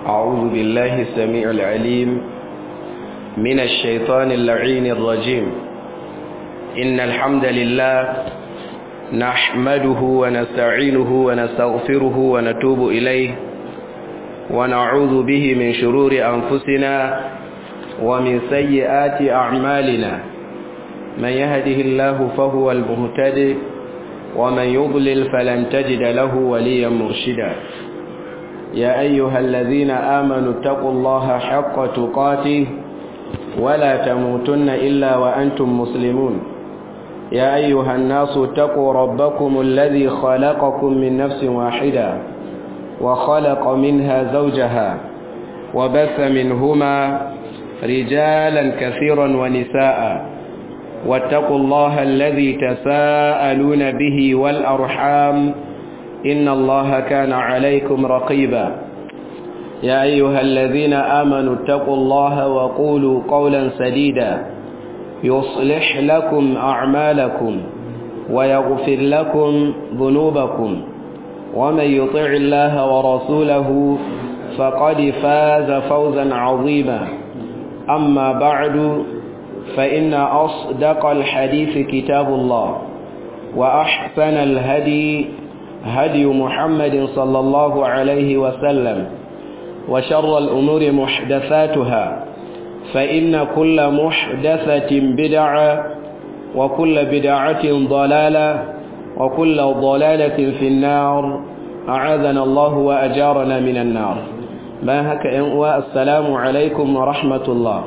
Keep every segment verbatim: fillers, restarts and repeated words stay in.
أعوذ بالله السميع العليم من الشيطان اللعين الرجيم. إن الحمد لله نحمده ونستعينه ونستغفره ونتوب إليه ونعوذ به من شرور أنفسنا ومن سيئات أعمالنا. من يهده الله فهو المهتدي ومن يضلل فلن تجد له وليا مرشدا. يا أيها الذين آمنوا اتقوا الله حق تقاته ولا تموتن إلا وأنتم مسلمون. يا أيها الناس اتقوا ربكم الذي خلقكم من نفس واحدة وخلق منها زوجها وبث منهما رجالا كثيرا ونساء واتقوا الله الذي تساءلون به والأرحام إن الله كان عليكم رقيبا. يا أيها الذين آمنوا اتقوا الله وقولوا قولا سديدا يصلح لكم أعمالكم ويغفر لكم ذنوبكم ومن يطع الله ورسوله فقد فاز فوزا عظيما. أما بعد فإن أصدق الحديث كتاب الله وأحسن الهدي هدي محمد صلى الله عليه وسلم وشر الأمور محدثاتها فإن كل محدثة بدعة وكل بدعة ضلالة وكل ضلالة في النار. أعاذنا الله وأجارنا من النار. ما هك أنواء السلام عليكم ورحمة الله.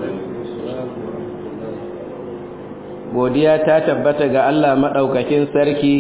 godiya ta tabbata ga Allah madaukakin sarki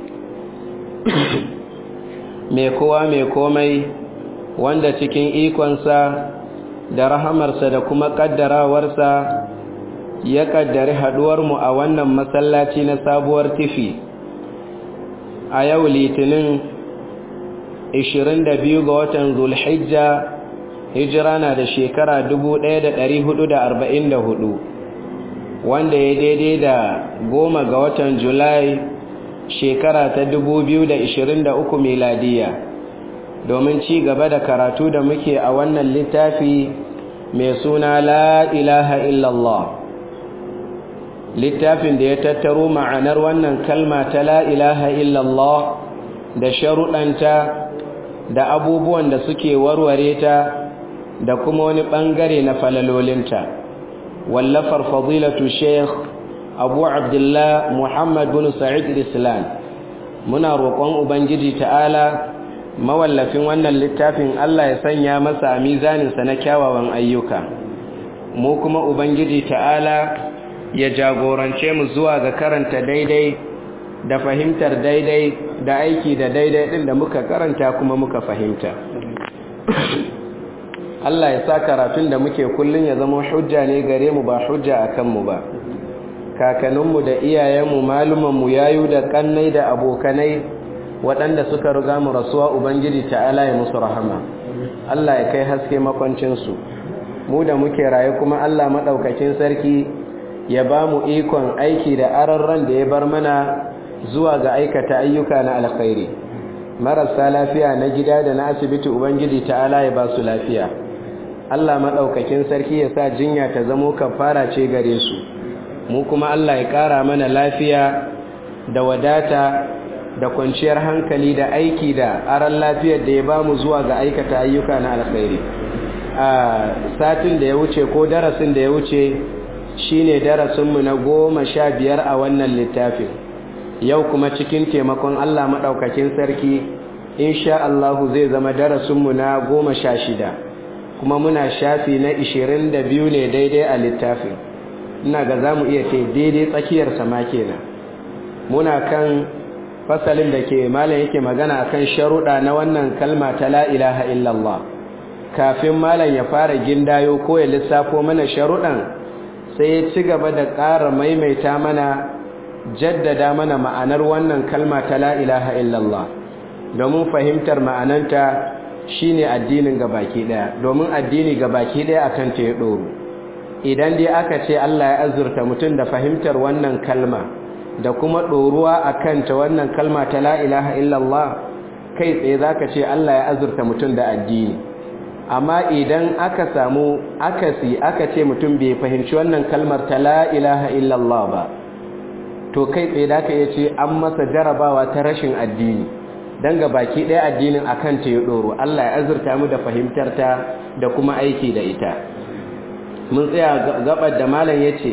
mai kowa mai komai wanda cikin ikonsa da rahamarsa da kuma kaddarawarsa ya kaddari haduwarmu a wannan masallaci na sabuwar tifi a yau litinin ishirin da biyu ga watan zulhijja hijira na da shekara dubu ɗaya da ɗari hudu da arba'in da hudu wanda ya daidai da goma ga watan julai shekara ta dubu biyu da ishirin da uku miladiya domin ci gaba da karatu da muke a wannan littafi mai suna la ilaha illallah, littafin da ya tattaro ma'anar wannan kalma ta la ilaha illallah da sharuɗanta da abubuwan da suke warware ta da kuma wani ɓangare na falalolinta. wallafar fadilatu sheikh abu abdullah muhammad bin sa'id al-islam. muna roƙon ubangiji ta'ala mawallafin wannan littafin Allah ya sanya masa a mizaninsa na kyawawan ayyuka, mu kuma ubangiji ta'ala ya jagorance mu zuwa ga karanta daidai da fahimtar daidai da aiki da daidai din da muka karanta kuma muka fahimta. Allah ya sa karatun da muke kullun ya zama hujja ne gare mu ba hujja akan mu ba. Kakanninmu da iyayenmu, malumanmu, yayu da kannai da abokanai waɗanda suka riga mu rasuwa ubangiji ta'ala ya musu rahama. Allah ya kai haske makwancin su. Mu da muke raye kuma Allah madaukakin sarki ya ba mu ikon aiki da ararran da ya bar mana zuwa ga aikata ayyuka na alkhairi. Marasa lafiya na gida da na asibiti ubangiji ta'ala ya ba su lafiya. Allah madaukakin sarki ya sa jinya ta zamo kafara ce gare su. Mu kuma Allah ya ƙara mana lafiya da wadata da kwanciyar hankali da aiki da aran lafiyar da ya ba mu zuwa ga aikata ayyuka na alkhairi. A satin da ya wuce ko darasin da ya wuce shine darasinmu na goma sha biyar a wannan littafin. Yau kuma cikin taimakon Allah maɗaukakin sarki insha Allahu zai zama darasinmu na goma sha shida, kuma muna shafi na ishirin da biyu ne daidai a littafin. Ina ga za mu iya ce daidai tsakiyar sama kenan. Muna kan fasalin da ke malam yake magana akan sharuɗa na wannan kalma ta la ilaha illallah. Kafin malam ya fara gindayo ko ya lissafo mana sharuɗan, sai ya ci gaba da ƙara maimaita mana, jaddada mana ma'anar wannan kalma ta la ilaha illallah, domin fahimtar ma'ananta shine addinin gabaki daya, domin addini gabaki daya akan ta ya doro. Idan dai aka ce Allah ya azurta mutum da fahimtar wannan kalma da kuma doruwa akan ta wannan kalma ta la ilaha illallah, kai tsaye zaka ce Allah ya azurta mutum da addini. amma idan aka samu akasi aka ce mutum bai fahimci wannan kalmar ta la ilaha illallah ba to kai tsaye da ka iya ce an masa jarabawa ta rashin addini don ga baki ɗaya addinin akan ta ya ɗoro Allah ya azurta mu da fahimtar ta da kuma aiki da ita mun tsaya gabar da malam ya ce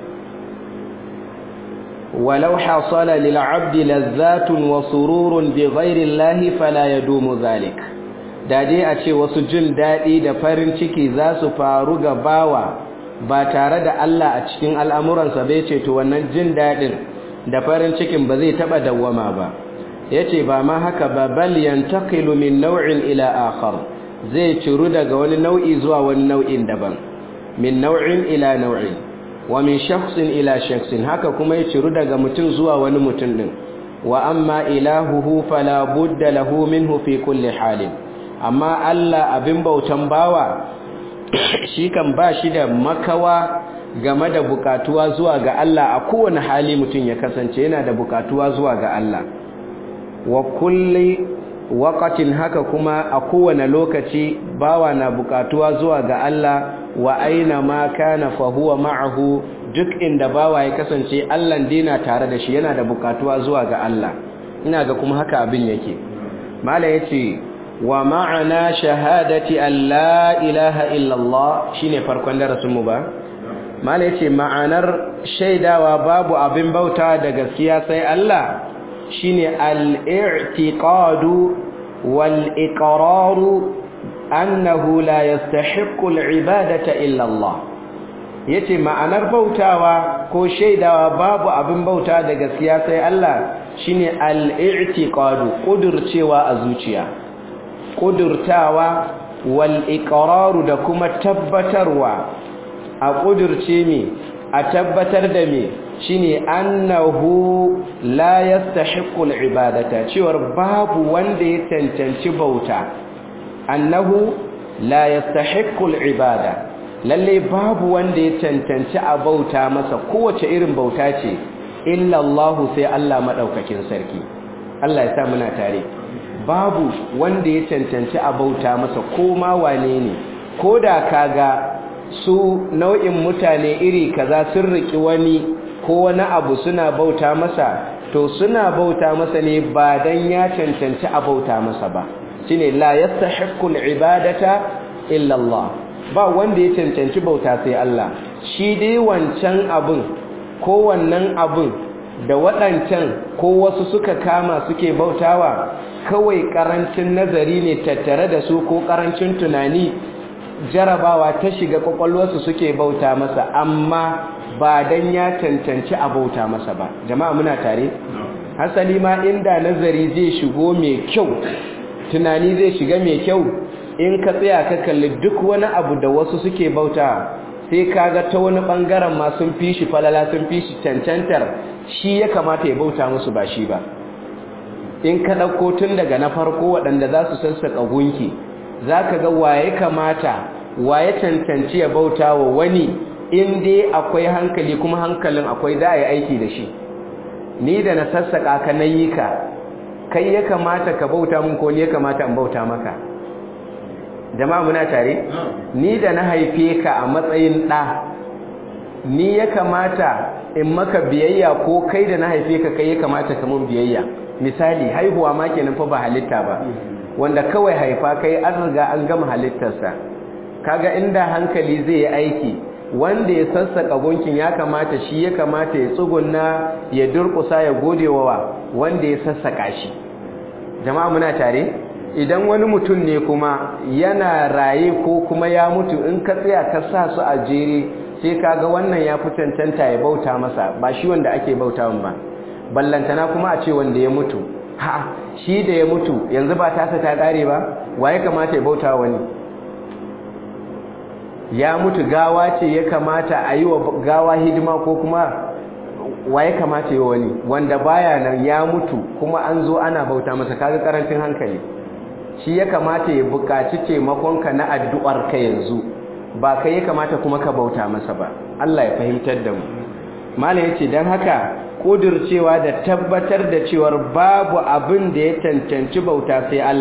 walau hasala lil abdi lazzatun wa sururun bi ghairi llahi fala yadumu zalik da dai a ce wasu jin daɗi da farin ciki za su faru ga bawa ba tare da Allah a cikin al'amuransa bai ce to wannan jin daɗin da farin cikin ba zai taɓa dawwama ba ya ce ba ma haka ba bal yantaqilu min nau'in ila akhar zai ciru daga wani nau'i zuwa wani nau'in daban min nau'in ila nau'in wa min shakhsin ila shakhsin haka kuma ya ciru daga mutum zuwa wani mutum din wa amma ilahuhu fala budda lahu minhu fi kulli halin amma Allah abin bautan bawa shi kan ba shi da makawa game da bukatuwa zuwa ga Allah a kowane hali mutum ya kasance yana da bukatuwa zuwa ga Allah wa kulli waqatin haka kuma a kowane lokaci bawa na bukatuwa zuwa ga Allah wa aina ma kana fa huwa ma'ahu duk inda bawa ya kasance Allah dina tare da shi yana da bukatuwa zuwa ga Allah ina ga kuma haka abin yake mala yace wa ma'ana shahadati an la ilaha illallah shine farkon darasin mu ba mala yace ma'anar shaidawa babu abin bauta da gaskiya sai Allah shine al-i'tiqadu wal-iqraru annahu la yastahiqqu al-ibadata illa Allah yace ma'anar bautawa ko shaidawa babu abin bauta da gaskiya sai Allah shine al-i'tiqadu kudurcewa a zuciya kudurtawa wal iqraru da kuma tabbatarwa a kudurce me a tabbatar da me shine annahu la yastahiqqu al-ibadata cewa babu wanda ya cancanci bauta annahu la yastahiqqu al-ibada lalle babu wanda ya cancanci a bauta masa kowace irin bauta ce illa Allah sai Allah madaukakin sarki Allah ya sa muna tare babu wanda ya cancanci a bauta masa ko ma wane ne ko da kaga su nau'in mutane iri kaza sun riki wani ko wani abu suna bauta masa to suna bauta masa ne ba dan ya cancanci a bauta masa ba shine la yastahiqqu al-ibadata illa Allah ba wanda ya cancanci bauta sai Allah shi dai wancan abun ko wannan abun da waɗancan ko wasu suka kama suke bautawa kawai karancin nazari ne tattare da su ko karancin tunani jarabawa ta shiga kwakwalwarsu suke bauta masa amma ba dan ya cancanci a bauta masa ba jama'a muna tare hasali ma inda nazari zai shigo mai kyau tunani zai shiga mai kyau in ka tsaya ka kalli duk wani abu da wasu suke bauta sai kaga ta wani bangaren ma sun fi shi falala sun fi shi cancantar shi ya kamata ya bauta musu ba shi ba in ka ɗauko tun daga na farko waɗanda za su sassaƙa gunki za ka ga waye kamata waye cancanci ya bauta wa wani in dai akwai hankali kuma hankalin akwai za a yi aiki da shi ni da na sassaƙa ka na yi ka kai ya kamata ka bauta mun ko ni ya kamata in bauta maka jama'a muna tare ni da na haife ka a matsayin ɗa ni ya kamata in maka biyayya ko kai da na haife ka kai ya kamata ka mun biyayya misali haihuwa ma kenan fa ba halitta ba wanda kawai haifa kai an riga an gama halittarsa kaga inda hankali zai yi aiki wanda ya sassaka gunkin ya kamata shi ya kamata ya tsugunna ya durkusa ya godewa wanda ya sassaka shi jama'a muna tare idan wani mutum ne kuma yana raye ko kuma ya mutu in ka tsaya ka sa su a jere sai kaga wannan ya fi cancanta ya bauta masa ba shi wanda ake bautawan ba ballantana kuma a ce wanda ya mutu ha shi da ya mutu yanzu ba tasa ta kare ba waye kamata ya bauta wani ya mutu gawa ce ya kamata a yi wa gawa hidima ko kuma waye kamata yi wani wanda baya nan ya mutu kuma an zo ana bauta masa kaga karancin hankali shi ya kamata ya buƙaci taimakonka na addu'ar ka yanzu ba kai ya kamata kuma ka bauta masa ba Allah ya fahimtar da mu malam yace dan haka kudircewa da tabbatar da cewar babu abin da ya cancanci bauta sai Allah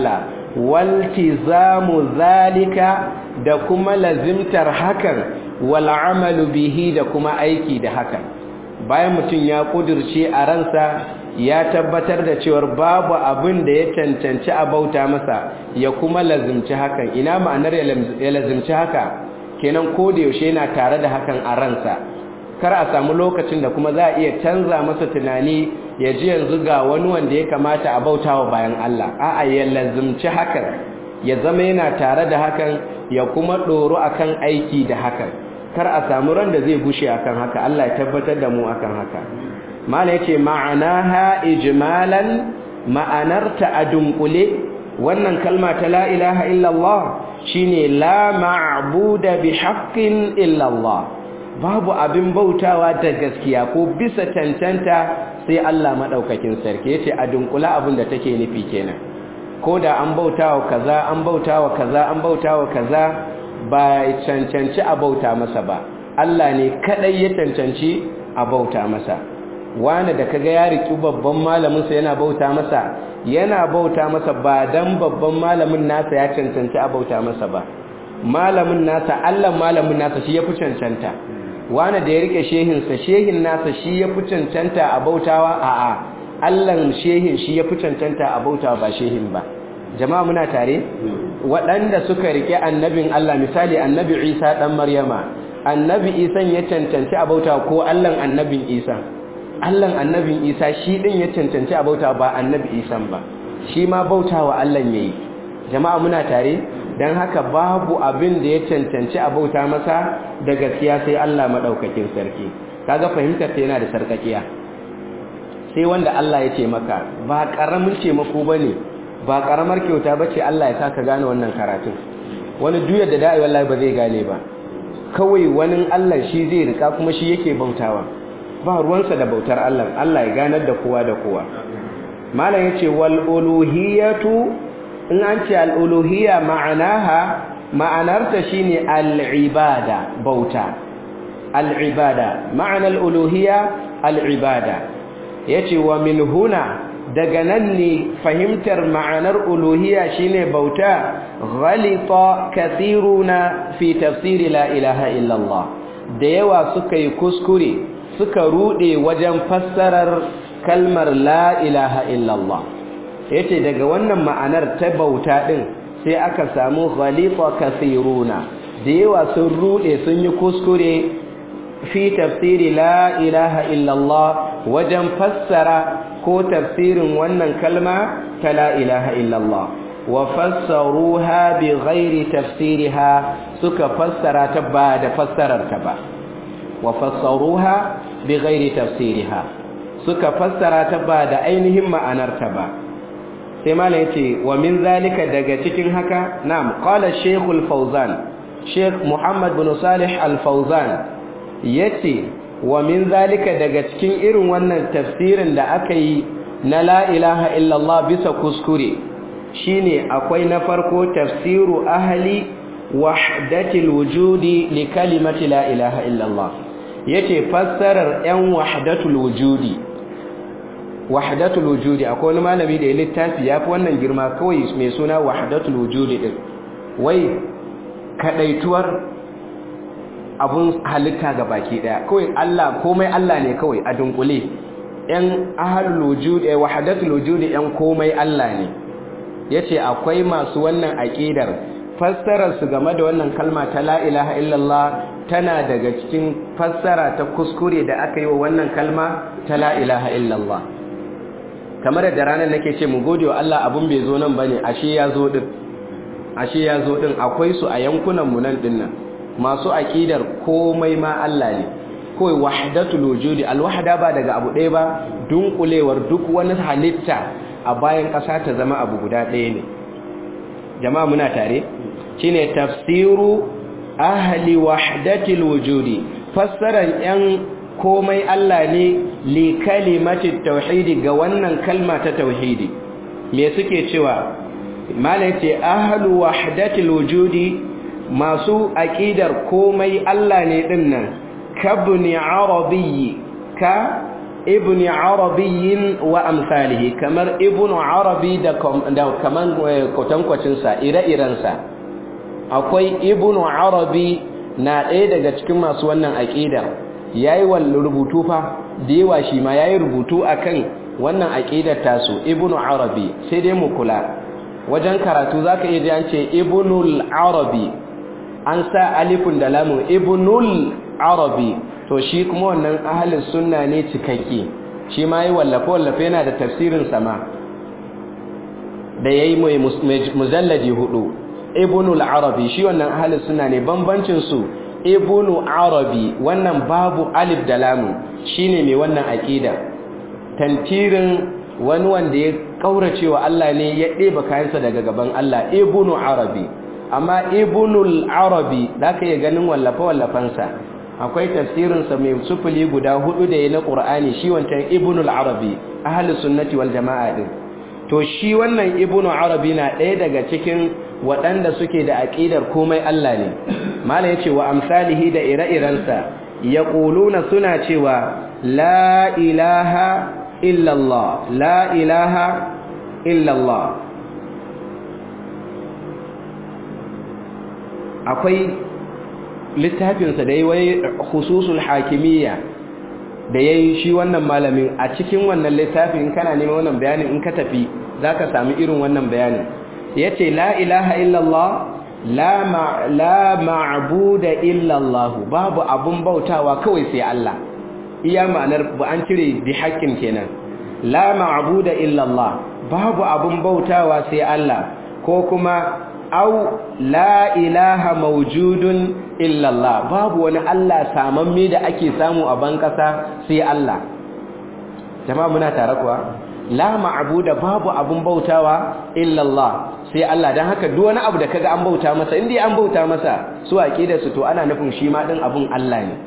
waltizamu zalika da kuma lazimtar hakan wal amalu bihi da kuma aiki da hakan. Bayan mutum ya kudirce a ransa ya tabbatar da cewar babu abin da ya cancanci a bauta masa ya kuma lazimci hakan. Ina ma'anar ya lazimci haka? Kenan ko da yaushe yana tare da hakan a ransa, kar a samu lokacin da kuma za a iya canza masa tunani ya ji yanzu ga wani wanda ya kamata a bautawa bayan Allah. A'a, ya lazimci hakan, ya zama yana tare da hakan, ya kuma doro akan aiki da hakan. Kar a samu ran da zai gushe akan haka. Allah ya tabbatar da mu akan haka. Mala yace ma'anaha ijmalan, ma'anarta a dunkule wannan kalma ta la ilaha illallah shine la ma'buda bi haqqin illallah. Babu abin bautawa da gaskiya ko bisa cancanta sai Allah madaukakin sarki. Yace a dunkula abin da take nufi kenan. Ko da an bautawa kaza an bautawa kaza an bautawa kaza ba cancanci a bauta masa ba. Allah ne kadai ya cancanci a bauta masa. Wani da kaga ya riki babban malamin sa yana bauta masa, yana bauta masa ba dan babban malamin nasa ya cancanci a bauta masa ba. Malamin nasa, Allah malamin nasa shi yafi cancanta. Wani da ya rike shehin sa, shehin nasa shi yafi cancanta a bautawa, a'a Allah shehin shi yafi cancanta a bautawa ba shehin ba. Jama'a muna tare? Waɗanda suka rike annabin Allah, misali annabi Isa dan Maryama, annabi Isa ya cancanci a bautawa ko Allah annabin Isa? Allah annabin Isa shi din ya cancanci a bauta ba annabi Isa ba, shi ma bautawa Allah yayi. Jama'a muna tare? Dan haka babu abin da ya cancanci a bauta masa da gaskiya sai Allah madaukakin sarki. Kaga fahimtar ta yana da sarkakiya. Sai wanda Allah ya ce maka ba karamin ce mako bane, ba karamar kyauta bace Allah ya saka gane wannan karatun. Wani duyar da da'i wallahi ba zai gane ba. Kawai wani Allah shi zai rika kuma shi yake bautawa. Ba ruwansa da bautar Allah, Allah ya ganar da kowa da kowa. Malam yace wal uluhiyatu, in an ce al uluhiyya ma'anaha, ma'anarta shine al ibada, bauta. Al ibada, ma'anar uluhiyya al ibada. Yace wa min huna, daga nan ne fahimtar ma'anar uluhiyya shine bauta. Ghalita kathiruna fi tafsiri la ilaha illallah. Da yawa suka yi kuskure, suka rude wajen fassarar kalmar la ilaha illallah. Yace daga wannan ma'anar ta bauta din sai aka samu ghalifa kathiruna, da yawa sun rude sun yi kuskure fi tafsiri la ilaha illallah, wajen fassara ko tafsirin wannan kalma ta la ilaha illallah. Wa fassaruha bi ghairi tafsiriha, suka fassara ta ba da fassarar ta ba. Wa fassaruha bi ghairi tafsiriha, suka fassara ta ba da ainihin ma'anarta ba. Sai malam yace wa min zalika, daga cikin haka, na'am, qala Sheikh al-Fawzan, Sheikh Muhammad bin Salih al-Fawzan yace wa min zalika, daga cikin irin wannan tafsirin da aka yi na la ilaha illallah bisa kuskure shine akwai na farko tafsiru ahli wahdatil wujudi li kalimati la ilaha illallah. Yace fassarar yan wahdatul wujudi, wahdatul wujudi akwai wani malami da ya littafi yafi wannan girma kawai mai suna wahdatul wujudi din, wai kadaituwar abun halitta ga baki daya, kawai Allah komai Allah ne kawai a dunkule. Yan ahlul wujudi, wahdatul wujudi yan komai Allah ne. Yace akwai masu wannan aqidar, fassarar su game da wannan kalma ta la ilaha illallah tana daga cikin fassara ta kuskure da aka yi wa wannan kalma ta la ilaha illallah. Kamar da ranar nake ce mu gode wa Allah abun bai zo nan bane, ashe ya zo din, ashe ya zo din. Akwai su a yankunan mu nan dinnan masu aqidar komai ma Allah ne, kawai wahdatul wujudi. Alwahda ba daga abu ɗaya ba, dunkulewar duk wani halitta a bayan ƙasa ta zama abu guda ɗaya ne. Jama'a muna tare? Shine tafsiru ahli wahdatil wujudi, fassaran yan komai Allah ne li kalimati tauhidi, ga wannan kalma ta tauhidi. Me suke cewa? Malai ce ahlu wahdatil wujudi, masu aqidar komai Allah ne dinnan, kabni arabi, ka ibn arabi wa amsalihi kamar ibn arabi da kaman kwatankwacin sa ire-iren sa akwai ibn arabi na ɗaya daga cikin masu wannan aqida yayi wal rubutu fa da yawa shi ma yayi rubutu akan wannan aqidar tasu ibn arabi sai dai mu kula wajen karatu zaka iya ji an ce ibnul arabi an sa alifun da lamun ibnul arabi to shi kuma wannan ahlus sunna ne cikakke shi ma yi wallafa wallafa yana da tafsirin sama da yayi mai mujalladi hudu ibnul arabi shi wannan ahlus sunna ne bambancin su ibnu arabi wannan babu alif da lamun shine mai wannan aqida tantirin wani wanda ya kauracewa Allah ne ya ɗeba kayansa daga gaban Allah ibnu arabi amma ibnul arabi da ka yi ganin wallafa-wallafansa akwai tafsirinsa mai sufuli guda hudu da ya na ƙur'ani shi wancan ibnul arabi ahalus sunnati wal jama'a din to shi wannan ibnu arabi na ɗaya daga cikin waɗanda suke da aƙidar komai Allah ne mala yace wa amsalihi da ire-irensa yaquluna suna cewa la ilaha illallah la ilaha illallah akwai littafinsa da ya yi khususul hakimiyya da ya yi shi wannan malamin a cikin wannan littafin kana neman wannan bayanin in ka tafi za ka sami irin wannan bayanin ya ce la ilaha illallah la ma'abuda illallah babu abun bautawa kawai sai Allah iya ma'anar ba an cire bi haƙƙin kenan la ma'abuda illallah babu abun bautawa sai Allah ko kuma au la ilaha mawjudun illallah babu wani Allah samamme da ake samu a ban kasa sai Allah jama'a muna tare kuwa la ma'budu babu abun bautawa illallah sai Allah dan haka duk wani abu da kaga an bauta masa indai an bauta masa su aqida su to ana nufin shi ma din abun Allah ne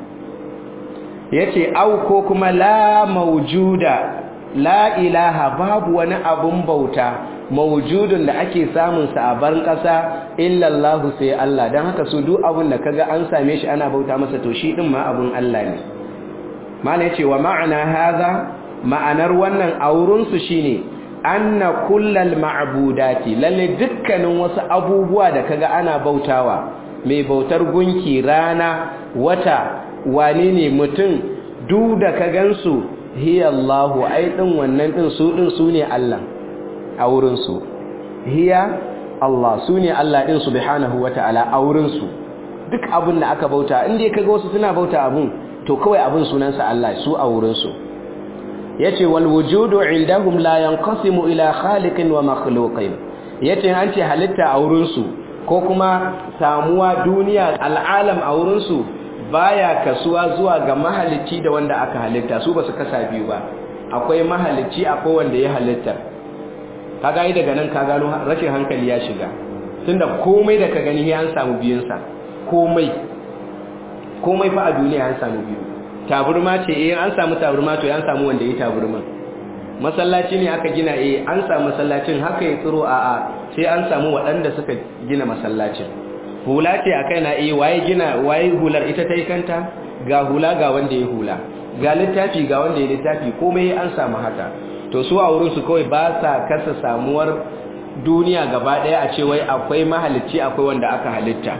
yace au ko kuma la mawjuda la ilaha babu wani abun bauta mawjudun da ake samun sa a barin kasa illallahu sai Allah dan haka su duk abun da kaga an same shi ana bauta masa to shi din ma abun Allah ne malai yace wa ma'ana hadha ma'anar wannan aurun su shine anna kullal ma'budati lalle dukkanin wasu abubuwa da kaga ana bautawa mai bautar gunki rana wata wane ne mutum duk da ka gansu hiya Allahu ai din wannan din su din su ne Allah a wurin su hiya Allah su ne Allah din subhanahu wataala a wurin su duk abin da aka bauta inda kaga wasu suna bauta abun to kawai abun sunansa Allah su a wurin su yace wal wujudu indahum la yanqasimu ila khaliqin wa makhluqin yace an ce halitta a wurin su ko kuma samuwa duniya al'alam a wurin su baya kasuwa zuwa ga mahalicci da wanda aka halitta su ba su kasa biyu ba akwai mahalicci akwai wanda ya halitta kaga yi daga nan ka gano rashin hankali ya shiga tunda komai da ka gani ya an samu biyun sa komai komai fa a duniya an samu biyu taburma ce eh an samu taburma to an samu wanda ya taburma masallaci ne aka gina eh an samu masallacin haka ya tsiro a a sai an samu waɗanda suka gina masallacin hula ce akai na eh waye gina waye hular ita tai kanta ga hula ga wanda ya hula ga littafi ga wanda ya littafi komai an samu haka to su a wurin su kawai ba sa kasa samuwar duniya gaba daya a ce wai akwai mahalicci akwai wanda aka halitta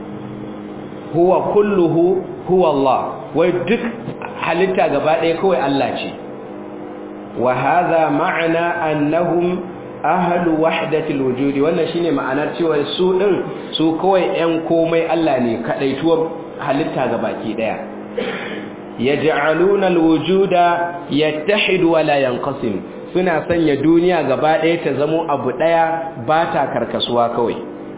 huwa kulluhu huwa Allah wai duk halitta gaba ɗaya kawai Allah ce wa hadha ma'ana annahum ahlu wahdatil wujudi wannan shine ma'anar cewa su din su kawai ƴan komai Allah ne kadaituwar halitta gabaki ɗaya yaj'aluna alwujuda yattahidu wa la yanqasim suna sanya duniya gaba ɗaya ta zamo abu ɗaya ba ta karkasuwa kawai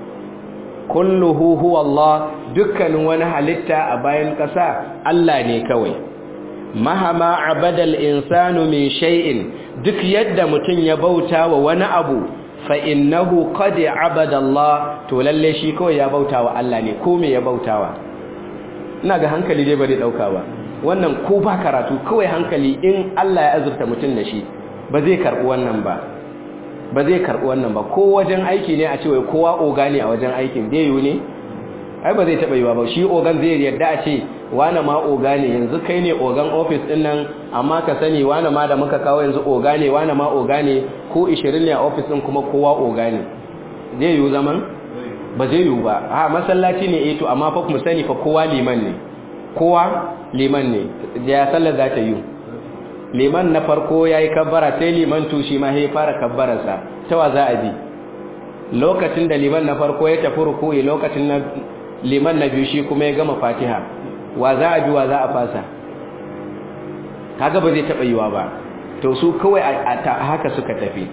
kulluhu huwa Allah dukkanin wani halitta a bayan ƙasa Allah ne kawai mahama abadal insanu min shay'in duk yadda mutum ya bauta wa wani abu fa innahu qad abada Allah to lalle shi kawai ya bauta wa Allah ne ko me ya bautawa ina ga hankali dai bare dauka ba wannan ko ba karatu kawai hankali in Allah ya azurta mutum da shi ba zai karbi wannan ba ba zai karbi wannan ba ko wajen aiki ne a ce wai kowa oga ne a wajen aikin bai yiwu ne ai ba zai taba yiwa ba shi ogan zai yarda a ce wani ma oga ne yanzu kai ne ogan office din nan amma ka sani wani ma da muka kawo yanzu oga ne wani ma oga ne ko ishirin ne a office din kuma kowa oga ne zai yiwu zaman ba zai yiwu ba a masallaci ne eh to amma fa mu sani fa kowa liman ne kowa liman ne ya sallar za ta yi liman na farko yayi kabbara sai liman to shi ma sai fara kabbararsa ta wa za a bi lokacin da liman na farko ya tafi ruku'i lokacin na liman na biyu shi kuma ya gama fatiha wa za a bi wa za a fasa kaga ba zai taba yiwa ba to su kawai a haka suka tafi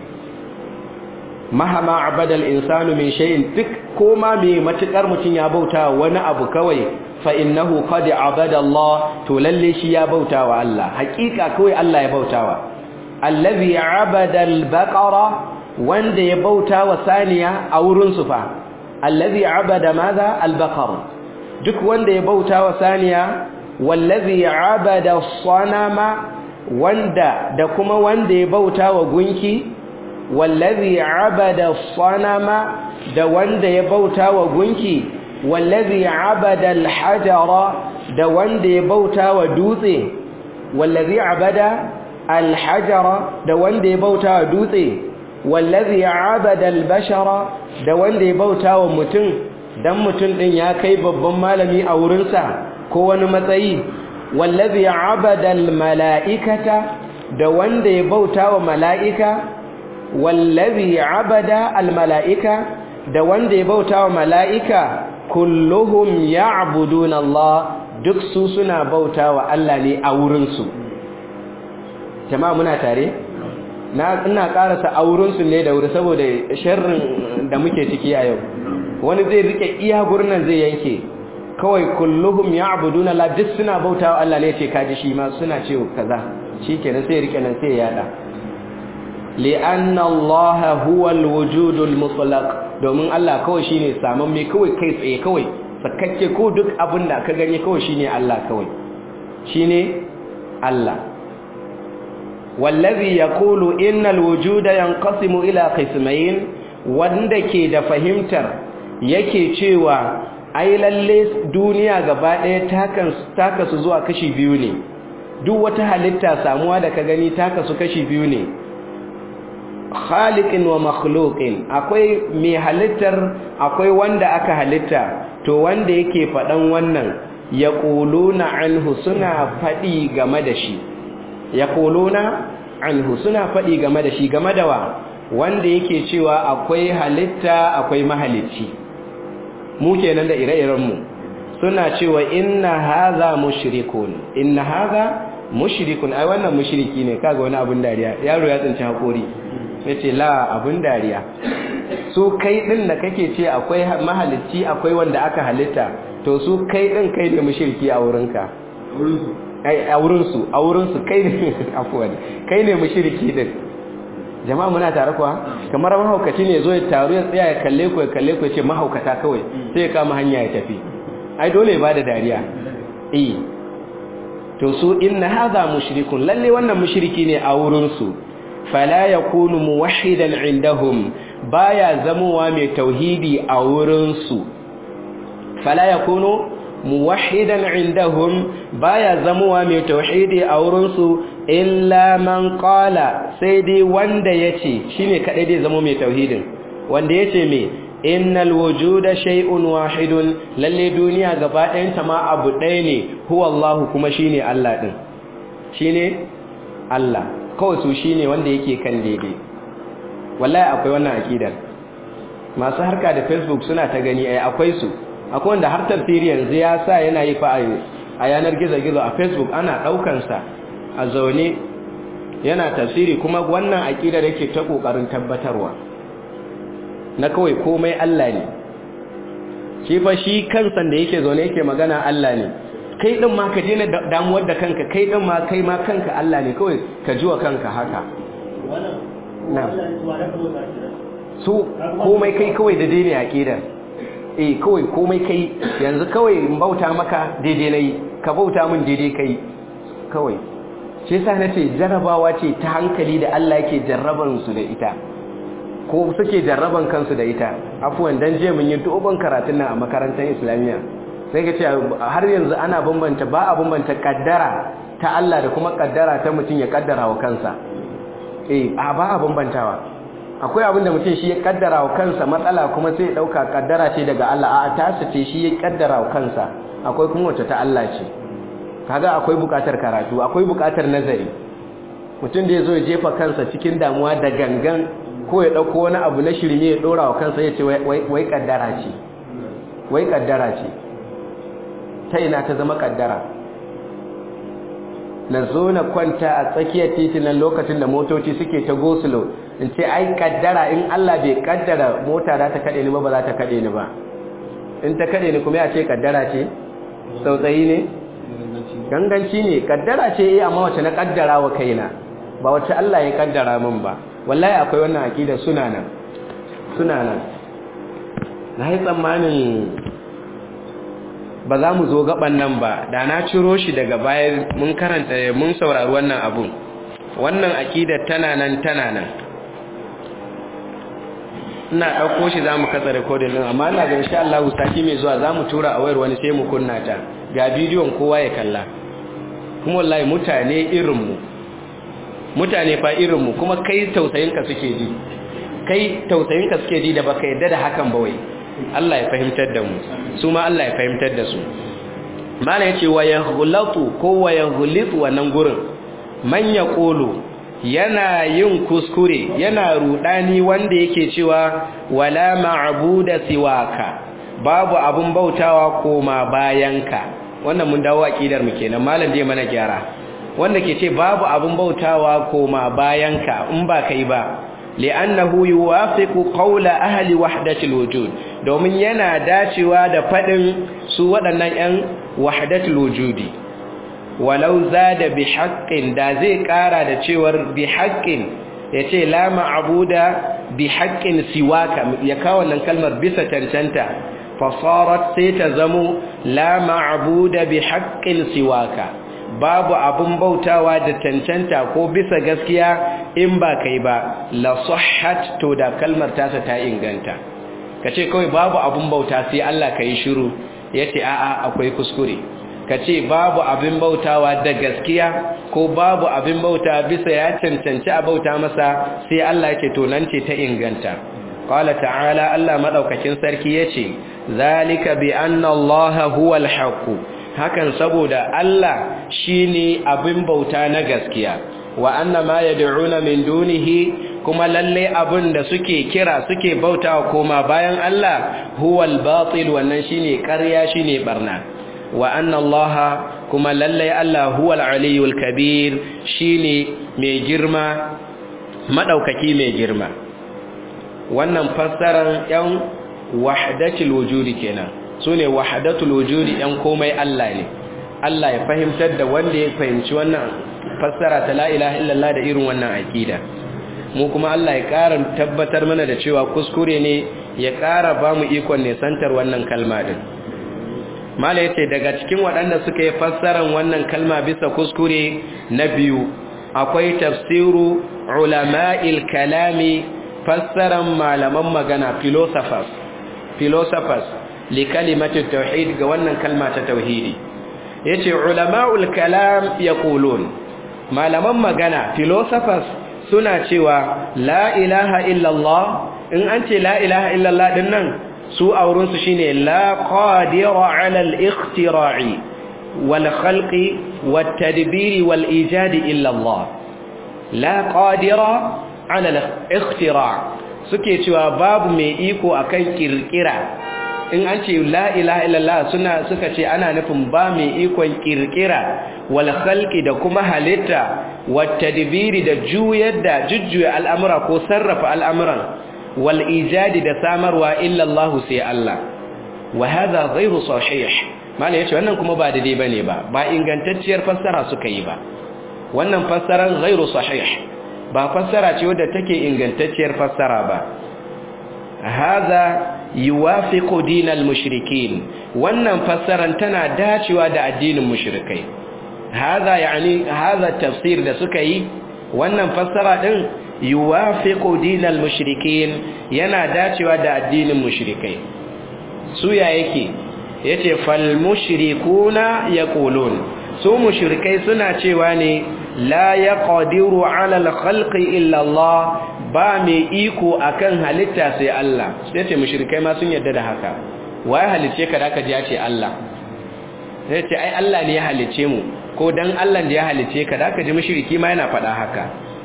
mahama abadal insanu min shay'in duk koma mai matukar mutun ya bauta wani abu kawai fa innahu qad abada Allah to lalle shi ya bauta wa Allah hakika kawai Allah ya bautawa allazi abada al-baqara wanda ya bauta wa saniya a wurin su fa allazi abada madha al-baqara duk wanda ya bauta wa saniya wallazi abada as-sanama wanda da kuma wanda ya bauta wa gunki wallazi abada as-sanama da wanda ya bauta wa gunki wallazi abada al-hajara da wanda ya bauta wa dutse wallazi abada al-hajara da wanda ya bauta wa dutse wallazi abada al-bashara da wanda ya bauta wa mutum dan mutum din ya kai babban malami a wurinsa ko wani matsayi wallazi abada al-mala'ikata da wanda ya bauta wa mala'ika wallazi abada al-mala'ika da wanda ya bauta wa mala'ika kulluhum ya'buduna Allah duk su suna bauta wa Allah ne a wurin su jama'a muna tare na ina karasa a wurin su ne da wuri saboda sharrin da muke ciki a yau wani zai rike iya gurnan zai yanke kawai kulluhum ya'buduna la duk suna bautawa Allah ne ce kaji shi ma suna cewa kaza shikenan sai rike nan sai ya yada li'anna Allah huwa al-wujud al-mutlaq domin Allah kawai shine saman me kawai kai tsaye kawai sakakke ko duk abin da ka gani kawai shine Allah kawai shine Allah wallazi yaqulu innal wujuda yanqasimu ila qismayn wanda ke da fahimtar yake cewa ai lalle duniya gaba ɗaya takan takasu zuwa kashi biyu ne duk wata halitta samuwa da ka gani takasu kashi biyu ne khaliqin wa makhluqin akwai mai halittar akwai wanda aka halitta to wanda yake faɗan wannan yaquluna anhu suna faɗi game da shi yaquluna anhu suna faɗi game da shi game da wa wanda yake cewa akwai halitta akwai mahalicci mu kenan da ire-iren mu suna cewa inna hadha mushrikun inna hadha mushrikun ai wannan mushriki ne kaga wani abun dariya yaro ya tsinci hakori yace la abun dariya su kai din da kake ce akwai mahalicci akwai wanda aka halitta to su kai din kai ne mushriki a wurinka ai a wurin su a wurin su kai ne afwan kai ne mushriki din jama'a muna tare kuwa kamar mahaukaci ne zo ya taru ya tsaya ya kalle ku ya kalle ku ya ce mahaukata kawai sai ya kama hanya ya tafi ai dole ya bada dariya eh to su inna hadha mushrikun lalle wannan mushriki ne a wurin su fala yakunu muwahhidan indahum baya zamuwa mai tauhidi a wurin su fala yakunu muwahhidan indahum baya zamuwa mai tauhidi a wurin su illa man qala sai dai wanda yace shine kadai dai zamo mai tauhidin wanda yace me innal wujuda shay'un wahidun lalle duniya gaba ɗayan ta ma abu ɗaya ne huwa Allah kuma shine Allah din shine Allah kawai su shine wanda yake kan daidai wallahi akwai wannan akidar masu harka da Facebook suna ta gani ai akwai su akwai wanda har tafsiri yanzu ya sa yana yi fa a yanar gizo-gizo a Facebook ana daukan sa a zaune yana tafsiri kuma wannan akidar yake ta kokarin tabbatarwa na kawai komai Allah ne shi fa shi kansa da yake zaune yake magana Allah ne kai din ma ka daina damuwar da kanka kai din ma kai ma kanka Allah ne kawai ka jiwa kanka haka na'am su komai kai kawai da daidai akidar eh kawai komai kai yanzu kawai in bauta maka daidai nayi ka bauta min daidai kai kawai shi yasa nace jarrabawa ce ta hankali da Allah yake jarraban su da ita ko suke jarraban kansu da ita. Afuwan dan je mun yi dogon karatun nan a makarantar Islamiyya sai ka ce har yanzu ana bambanta ba a bambanta kaddara ta Allah da kuma kaddara ta mutum ya kaddara wa kansa. Eh a ba a bambantawa. Akwai abin da mutum shi ya kaddara wa kansa matsala kuma sai ya dauka kaddara ce daga Allah, a'a ta ce shi ya kaddara wa kansa. Akwai kuma wacce ta Allah ce. Kaga akwai bukatar karatu, akwai bukatar nazari. Mutum da yazo ya jefa kansa cikin damuwa da gangan ko ya dauko wani abu na shirme ya dora wa kansa ya ce wai wai kaddara ce. Wai kaddara ce. Ta ina ta zama kaddara? Na zo na kwanta a tsakiyar titinan lokacin da motoci suke ta gosulo in ce ai kaddara, in Allah bai kaddara mota za ta kade ni ba ba za ta kade ni ba. In ta kade ni kuma ya ce kaddara ce? Sautsayi ne? Ganganci ne. Kaddara ce eh amma wace na kaddara wa kaina ba wace Allah ya kaddara min ba. Wallahi akwai wannan akida suna nan. Suna nan. Na yi tsammanin ba za mu zo gaban nan ba, da na ciro shi daga baya mun karanta mun saurari wannan abun. Wannan akida tana nan tana nan. Ina ɗauko shi za mu katsa recording din, amma ina ga insha Allah sati mai zuwa za mu tura a wayar wani sai mu kunna ta ga bidiyon kowa ya kalla. Kuma wallahi mutane irinmu mutane fa irinmu kuma kai tausayinka suke ji kai tausayinka suke ji da baka yadda da hakan ba wai. Allah ya fahimtar da mu, su ma Allah ya fahimtar da su. Mala yace wa yaghlatu ko wa yaghlitu wannan gurin man yaqulu yana yin kuskure, yana rudani wanda yake cewa wala ma'buda siwaka, babu abun bautawa koma bayanka. Wannan mun dawo akidar mu kenan, malam dai mana gyara. Wanda ke ce babu abun bautawa koma bayanka in ba kai ba, li'annahu yuwafiqu qawla ahli wahdatil wujud, domin yana dacewa da fadin su waɗannan ƴan wahdatul wujudi. Walau zada bi haqqin, da zai ƙara da cewar bi haqqin, yace la ma'buda bi haqqin siwaka, ya kawo wannan kalmar bisa cancanta, fasarat sai ta zamo la ma'buda bi haqqin siwaka, babu abun bautawa da cancanta ko bisa gaskiya in ba kai ba, la sahhat, to da kalmar tasa ta inganta. Kace kawai babu abun bauta sai Allah kai shiru, yace a'a akwai kuskure. Kace babu abin bautawa da gaskiya ko babu abin bauta bisa ya cancanci a bauta masa sai Allah yake to nan ce ta inganta. Qala ta'ala, Allah madaukakin sarki yace zalika bi anna Allah huwal haqq, hakan saboda Allah shine abin bauta na gaskiya, wa anna ma yad'una min dunihi, kuma lalle abin da suke kira suke bautawa koma bayan Allah huwal batil, wannan shine ƙarya shine barna. Wa anna Allah, kuma lalle Allah huwal aliyul kabir, shine mai girma madaukaki mai girma. Wannan fassarar yan wahdatul wujudi kenan, sune wahdatul wujudi yan komai Allah ne. Allah ya fahimtar da wanda ya fahimci wannan fassara ta la ilaha illallah da irin wannan aqida. Mu kuma Allah ya ƙara tabbatar mana da cewa kuskure ne, ya ƙara ba mu ikon ne santar wannan kalma din. Mala yace daga cikin waɗanda suka yi fassaran wannan kalma bisa kuskure na biyu akwai tafsiru ulama'il kalami, fassaran malaman magana, philosophers philosophers li kalimatu tauhid, ga wannan kalma ta tauhidi. Yace ulama'ul kalam yaqulun, malaman magana philosophers suna cewa la ilaha illallah, in an ce la ilaha illallah din nan su auren su shine la qadira ala al-ikhtira'i wal khalqi wat tadbiri wal ijadi illa Allah. La qadira ala al-ikhtira', suke cewa babu mai iko akan kirkira. In an ce la ilaha illallah suna suka ce ana nufin ba mai ikon kirkira wal khalqi da kuma halitta wat tadbiri da juyar da jujjuya al'amura ko sarrafa al'amuran wal ijadi da samarwa illa Allah sai Allah. Wa hadha ghayru sahih, mala yace wannan kuma ba daidai bane ba ba ingantacciyar fassara suka yi ba. Wannan fassaran ghayru sahih ba fassara ce wadda take ingantacciyar fassara ba. Hadha yuwafiqu dinal mushrikin, wannan fassaran tana dacewa da addinin mushrikai. Hadha yani hadha tafsir da suka yi, wannan fassara din yuwafiqu dinal mushrikin yana dacewa da addinin mushrikai su ya yake yace fal mushrikuna yaqulun su mushrikai suna cewa ne la yaqdiru ala al khalqi illa Allah ba mai iko akan halitta sai Allah yace mushrikai ma sun yarda da haka wai halice ka da ka ji yace Allah yace ai Allah ne ya halice mu ko dan Allah da ya halice ka da ka ji mushriki ma yana faɗa haka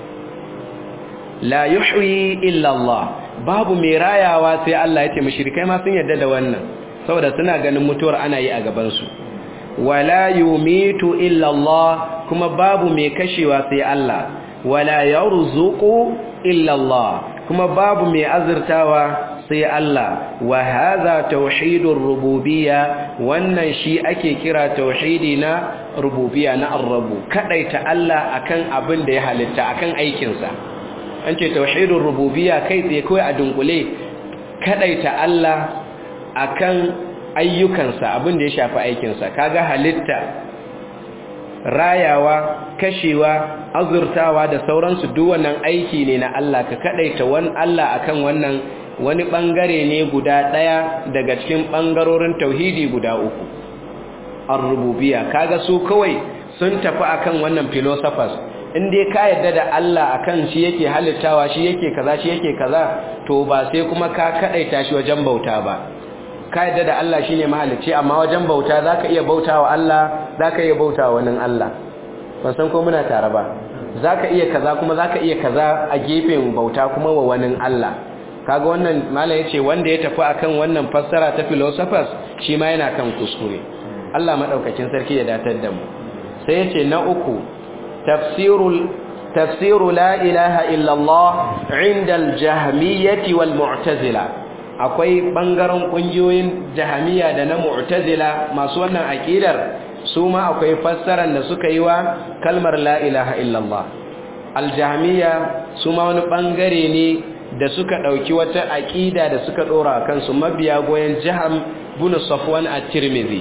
la yuhyi illa Allah babu mai rayawa sai Allah yace mushrikai ma sun yarda da wannan saboda suna ganin mutuwar ana yi a gaban su wala yumitu illa Allah kuma babu mai kashewa sai Allah wala yarzuqu illa Allah kuma babu mai azurtawa sai Allah wa hadha tauhidur rububiyya wannan shi ake kira tauhidi na rububiyya na ar-rabb kadaita Allah akan abin da ya halitta akan aikin sa an ce tauhidur rububiyya kai tsaye kai a dunkule kadaita Allah akan ayyukansa abin da ya shafi aikinsa kaga halitta rayawa kashewa azurtawa da sauransu duk wannan aiki ne na Allah ka kadaita wani Allah akan wannan wani bangare ne guda daya daga cikin bangarorin tauhidi guda uku ar-rububiyya kaga su kawai sun tafi akan wannan philosophers in dai ka yarda da Allah akan shi yake halittawa shi yake kaza shi yake kaza to ba sai kuma ka kadaita shi wajen bauta ba ka yadda da Allah shine mahalicci amma wajen bauta zaka iya bautawa Allah zaka iya bautawa wani Allah ban san ko muna tare ba zaka iya kaza kuma zaka iya kaza a gefen bauta kuma wa wani Allah kaga wannan malai yace wanda ya tafi akan wannan fassara ta philosophers shi ma yana kan kuskure Allah madaukakin sarki ya datar da mu sai yace na uku tafsirul tafsiru la ilaha illa Allah inda al-jahmiyyah wal mu'tazila akwai bangaren kungiyoyin jahamiya da na mu'tazila masu wannan aqidar su ma akwai fassarar da suka yi wa kalmar la ilaha illallah aljahamiya su ma wani bangare ne da suka dauki wata aqida da suka dora kansu mabiya goyen jaham bin safwan at-tirmidhi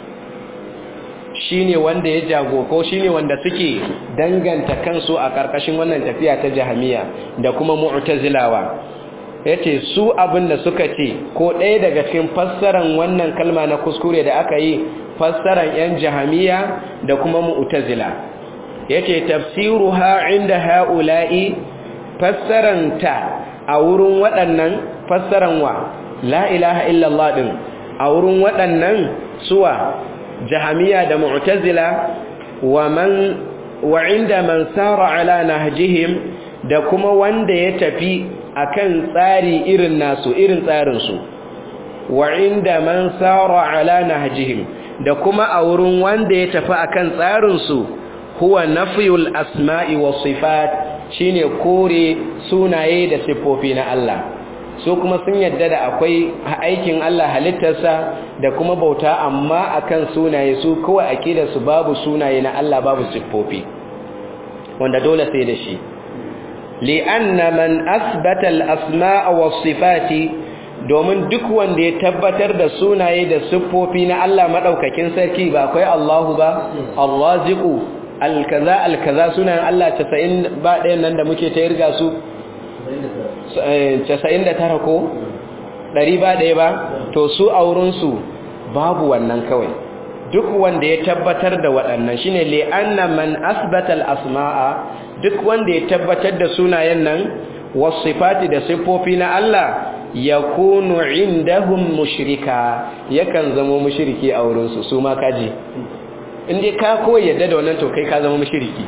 shine wanda ya jago ko shine wanda suke danganta kansu a karkashin wannan tafiya ta jahamiya da kuma mu'tazilawa yace su abin da suka ce ko ɗaya daga cikin fassaran wannan kalma na kuskure da aka yi fassaran yan jahamiya da kuma mu'tazila yace tafsiruha inda haula'i fassaran ta a wurin waɗannan fassaran wa la ilaha illallah din a wurin waɗannan suwa jahamiya da mu'tazila wa man wa inda man sara ala nahjihim da kuma wanda ya tafi akan tsari irin nasu irin tsarin su wa inda man sara ala nahjihim da kuma a wurin wanda ya tafi akan tsarin su huwa nafyul asma'i was sifat shine kore sunaye da sifofi na Allah so kuma sun yadda da akwai aikin Allah halittarsa da kuma bauta amma akan sunaye su kawai akidar su babu sunaye na Allah babu sifofi wanda dole sai da shi li'anna man asbata al-asma'a was-sifati domin duk wanda ya tabbatar da sunaye da siffofi na Allah madaukakin sarki ba akwai Allahu ba Ar-Raziqu al-kaza al-kaza sunan Allah casa'in ba ɗayan nan da muke ta irga su casa'in da tara ko ɗari ba ɗaya ba to su a wurin su babu wannan kawai duk wanda ya tabbatar da waɗannan shine li'anna man asbata al-asma'a duk wanda ya tabbatar da sunayen nan wasifati da sifofi na Allah yakunu indahum mushrika yakan zama mushriki a wurin su su ma kaji inde ka koyi yadda da wannan to kai ka zama mushriki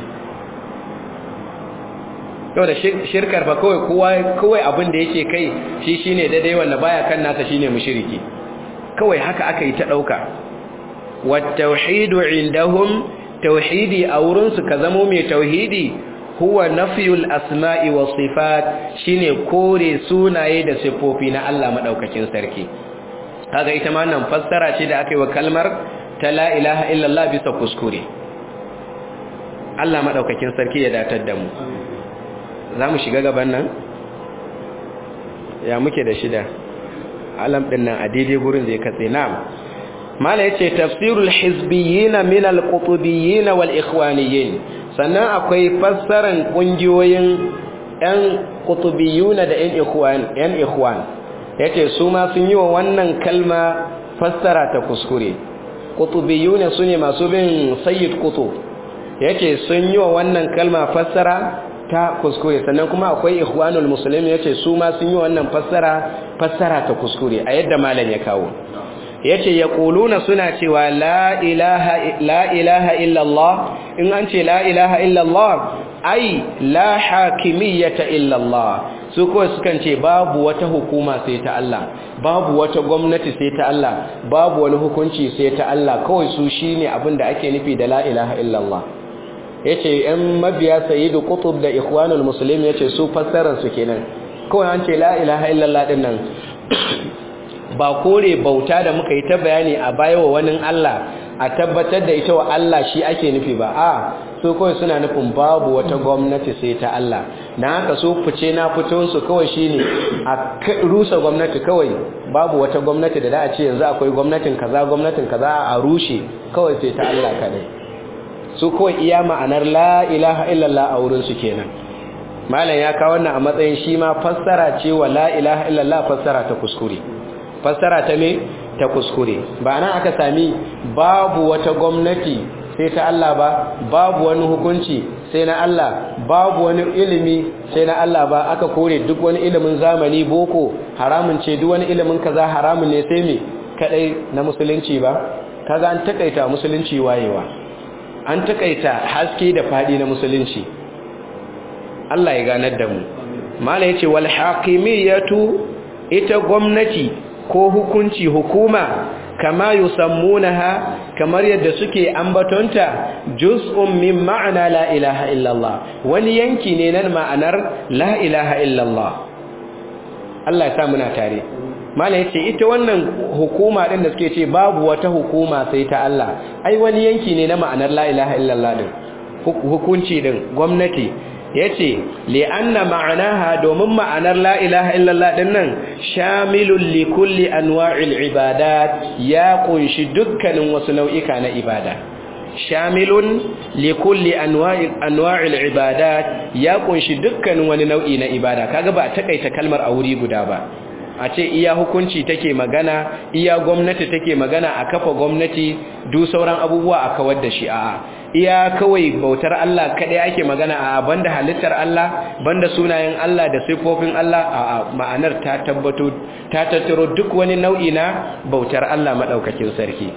to da shirkar fa kawai kowa kawai abin da yake kai shi shine daidai wanda baya kan nasa shine mushriki kawai haka aka yi ta dauka wat tauhidu indahum tauhidi a wurin su ka zama mai tauhidi huwa nafyul asma'i was sifat shine kore sunaye da sifofi na Allah madaukakin sarki kaga ita ma nan fassara ce da aka yi wa kalmar ta la ilaha illallah bisa kuskure Allah madaukakin sarki ya datar da mu zamu shiga gaban nan ya muke da shida alam din nan a daidai gurin zai katse na'am mala yace tafsirul hizbiyyin min al-qutbiyyin wal ikhwaniyyin sannan akwai fassaran kungiyoyin 'yan qutubiyuna da 'yan ikhwan 'yan ikhwan yace su ma sun yi wa wannan kalma fassara ta kuskure. Qutubiyuna sune masu bin Sayyid Qutb yace sun yi wa wannan kalma fassara ta kuskure, sannan kuma akwai ikhwanul muslimin yace su ma sun yi wannan fassara fassara ta kuskure a yadda malam ya kawo. Yace yaquluna suna cewa la ilaha la ilaha illa Allah, in an ce la ilaha illa Allah ai la hakimiyyata illa Allah, su kawai sukan ce babu wata hukuma sai ta Allah, babu wata gwamnati sai ta Allah, babu wani hukunci sai ta Allah, kawai su shine abin da ake nufi da la ilaha illa Allah. Yace yan mabiya Sayyid Qutb da ikhwanul muslimin yace su fassarar su kenan, kawai an ce la ilaha illa Allah din nan ba kore bauta da muka yi ta bayani a baya wa wani Allah a tabbatar da ita wa Allah shi ake nufi ba, a so kawai suna nufin babu wata gwamnati sai ta Allah. Na haka so fice na fitonsu kawai shine a rusa gwamnati, kawai babu wata gwamnati da za a ce yanzu akwai gwamnatin kaza gwamnatin kaza a rushe, kawai sai ta Allah kadai. su kawai iya ma'anar la ilaha illallah a wurinsu kenan. malam ya kawo wannan a matsayin shi ma fassara ce wa la ilaha illallah, fassara ta kuskure. fassara ta me ta kuskure, ba nan aka sami babu wata gwamnati sai ta Allah ba, babu wani hukunci sai na Allah, babu wani ilimi sai na Allah ba, aka kore duk wani ilimin zamani boko haramun ce, duk wani ilimin kaza haramun ne sai me kadai na musulunci ba. kaga an takaita musulunci wayewa, an takaita haske da fadi na musulunci. Allah ya ganar da mu. mala yace wal haqimiyatu, ita gwamnati ko hukunci hukuma, kama yusammunaha, kamar yadda suke ambatonta, juz'un min ma'ana la ilaha illallah, wani yanki ne nan ma'anar la ilaha illallah. Allah ya sa muna tare. mala yace ita wannan hukuma din da suke ce babu wata hukuma sai ta Allah, ai wani yanki ne na ma'anar la ilaha illallah din, hukunci din gwamnati. yace li'anna ma'anaha, domin ma'anar la ilaha illallah din nan shamilun li kulli anwa'il ibadat, ya kunshi dukkanin wasu nau'ika na ibada. shamilun li kulli anwa'i anwa'il ibadat, ya kunshi dukkanin wani nau'i na ibada. kaga ba a takaita kalmar a wuri guda ba, a ce iya hukunci take magana, iya gwamnati take magana, a kafa gwamnati, duk sauran abubuwa a kawar da shi. a'a, iya kawai bautar Allah kadai ake magana, a banda halittar Allah, banda sunayen Allah da sifofin Allah. a ma'anar ta tabbato ta tattaro duk wani nau'i na bautar Allah madaukakin sarki.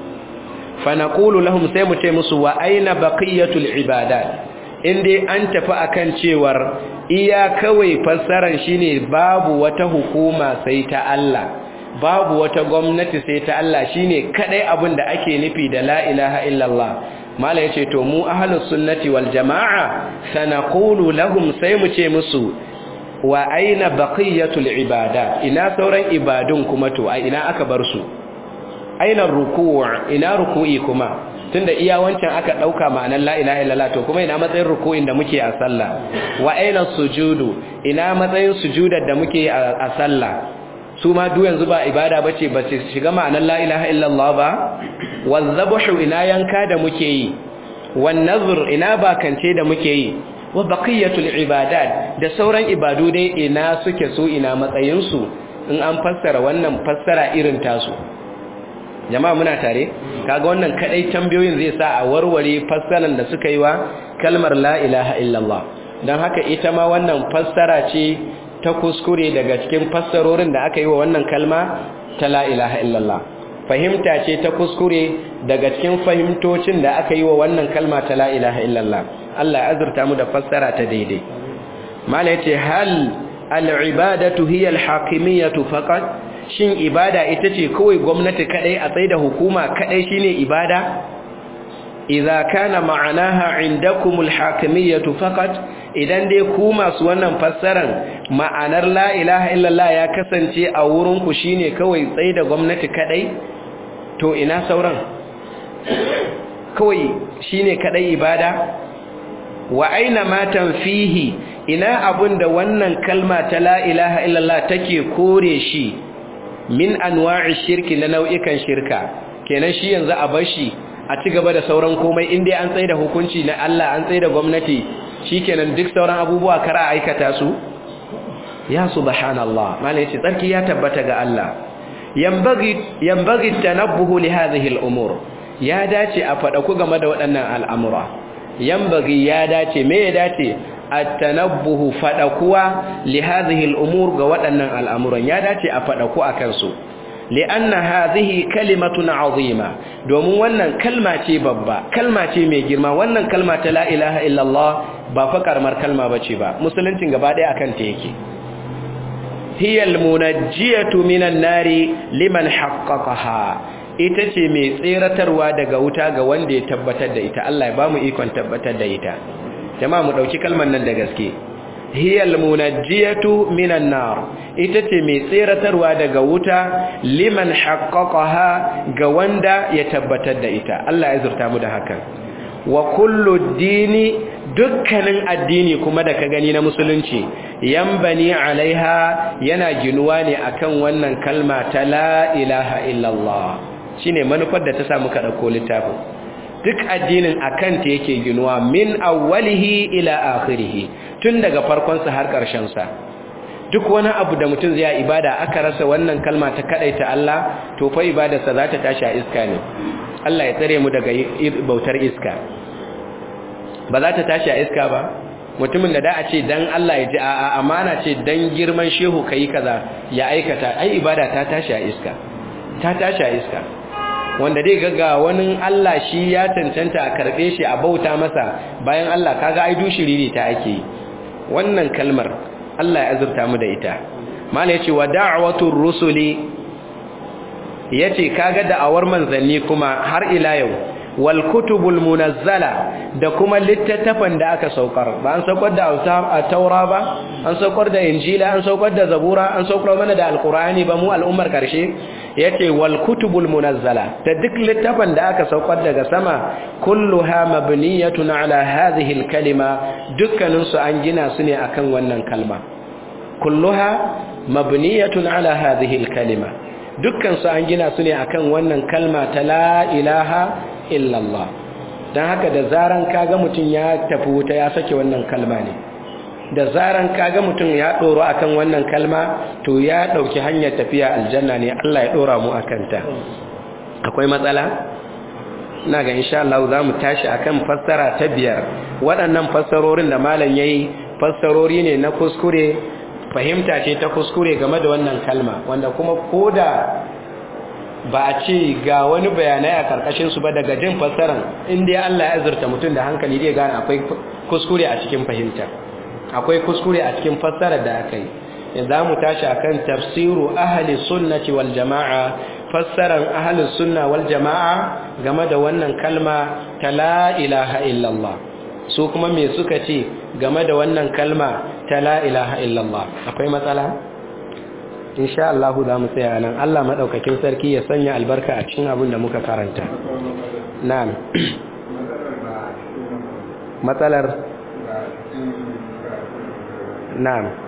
fa naqulu lahum, sai mu ce musu wa aina baqiyatul ibadat, inde an tafi akan cewar iya kawai fassarar shine babu wata hukuma sai ta Allah, babu wata gwamnati sai ta Allah, shine kadai abin da ake nufi da la ilaha illallah. mala yace to mu ahlus sunnati wal jamaa sanaqulu lahum, sai mu ce musu wa aina baqiyatul ibadat, ina sauran ibadun kuma to ai ina aka bar su? aina ruku', ina ruku'i kuma? tunda iya wancan aka dauka ma'anar la ilaha illallah, to kuma ina matsayin ruku'in da muke a sallah? wa aina sujudu, ina matsayin sujudar da muke a sallah? su ma duk yanzu ba ibada bace, ba ce shiga ma'anar la ilaha illallah ba. wazabhu, ina yanka da muke yi? wan nazr, ina bakance da muke yi? wa baqiyatul ibadat, da sauran ibadu dai ina suke su, ina matsayin su in an fassara wannan fassara irin tasu? jama'a muna tare? kaga wannan kadai tambayoyin zai sa a warware fassaran da suka yi wa kalmar la ilaha illallah. dan haka ita ma wannan fassara ce ta kuskure daga cikin fassarorin da aka yi wa wannan kalma ta la ilaha illallah. fahimta ce ta kuskure daga cikin fahimtocin da aka yi wa wannan kalma ta la ilaha illallah. Allah ya azurta mu da fassara ta daidai. mala yace hal al-ibadatu hiya al-hakimiyyatu faqat, shin ibada ita ce kawai gwamnati kadai a tsaida hukuma kadai shine ibada? idza kana ma'anaha indakum al-hakimiyyatu faqat, idan dai ku masu wannan fassaran ma'anar la ilaha illallah ya kasance a wurin ku shine kawai tsaida gwamnati kadai, to ina sauran? kawai shine kadai ibada? wa aina ma tanfihi, ina abunda wannan kalma ta la ilaha illallah take kore shi min anwa'i shirki, na nau'ikan shirka. kenan shi yanzu a bar shi a ci gaba da sauran komai, inda an tsaye da hukunci na Allah, an tsaye da gwamnati, shikenan duk sauran abubuwa kar a aikata su ya subhanallah malai yace tsarki ya tabbata ga Allah yambagi yambagi tanabbuhu li hadhihi al-umur ya dace a fada ku game da waɗannan al'amura yambagi ya dace me ya dace at-tanabbuhu fada kuwa li hadhihi al-umur ga waɗannan al'amuran ya dace a fada ku akan su li'anna hadhihi kalimatun azima domin wannan kalma ce babba kalma ce mai girma wannan kalma ta la ilaha illallah ba fa karamar kalma bace ba musuluncin gaba ɗaya akan ta yake hiya almunajjiyatu minan nari liman haqqaqaha ita ce mai tseratarwa daga wuta ga wanda ya tabbatar da ita Allah ya bamu ikon tabbatar da ita jama'a mu dauki kalmar nan da gaske hiya almunajjiyatu minan nar ita ce mai tseratarwa daga wuta liman haqqaqaha ga wanda ya tabbatar da ita Allah ya zurta mu da hakan wa kullu dini dukkanin addini kuma da ka gani na musulunci yambani alaiha yana ginuwa ne akan wannan kalma ta la ilaha illallah shine manufar da ta samu ka dauko littafin duk addinin akan ta yake ginuwa min awwalihi ila akhirih tun daga farkon sa har karshen sa duk wani abu da mutum zai ibada aka rasa wannan kalma ta kadaita Allah to fa ibadarsa za ta tashi a iska ne Allah ya tsare mu daga bautar iska ba za ta tashi a iska ba mutumin da da a ce dan Allah ya ji a'a amana ce dan girman shehu kai kaza ya aikata ai ibada ta tashi a iska ta tashi a iska wanda dai gaga wani Allah shi ya cancanta a karbe shi a bauta masa bayan Allah kaga ai dushiri ne ta ake wannan kalmar Allah ya azurta mu da ita mala yace wa da'watur rusuli yace kaga da'awar manzanni kuma har ila yau wal kutubul munazzala da kuma littattafan da aka saukar ba an saukar da taura ba an saukar da injila an saukar da zabura an saukar mana da alqur'ani ba mu al'ummar karshe yace wal kutubul munazzala da duk littafan da aka saukar daga sama kulluha mabniyatun ala hadhihi alkalima dukkanin su an gina su ne akan wannan kalma kulluha mabniyatun ala hadhihi alkalima dukkan su an gina su ne akan wannan kalma ta la ilaha illallah dan haka da zaran kaga mutun ya tafi wuta ya sake wannan kalma ne da zaran kaga mutum ya doro akan wannan kalma to ya dauki hanyar tafiya aljanna ne Allah ya dora mu akan ta akwai matsala ina ga insha Allah zamu tashi akan fassara ta biyar waɗannan fassarorin da malam yayi fassarori ne na kuskure fahimta ce ta kuskure game da wannan kalma wanda kuma koda ba a ce ga wani bayanai a karkashin su ba daga jin fassaran inda Allah ya azurta mutum da hankali zai gane akwai kuskure a cikin fahimta akwai kuskure a cikin fassarar da aka yi yanzu mu tashi akan tafsiru ahli sunnati wal jamaa fassaran ahli sunna wal jamaa game da wannan kalma ta la ilaha illallah su kuma me suka ce game da wannan kalma ta la ilaha illallah akwai matsala insha Allah za mu tsaya nan Allah madaukakin sarki ya sanya albarka a cikin abin da muka karanta na'am matsalar na'am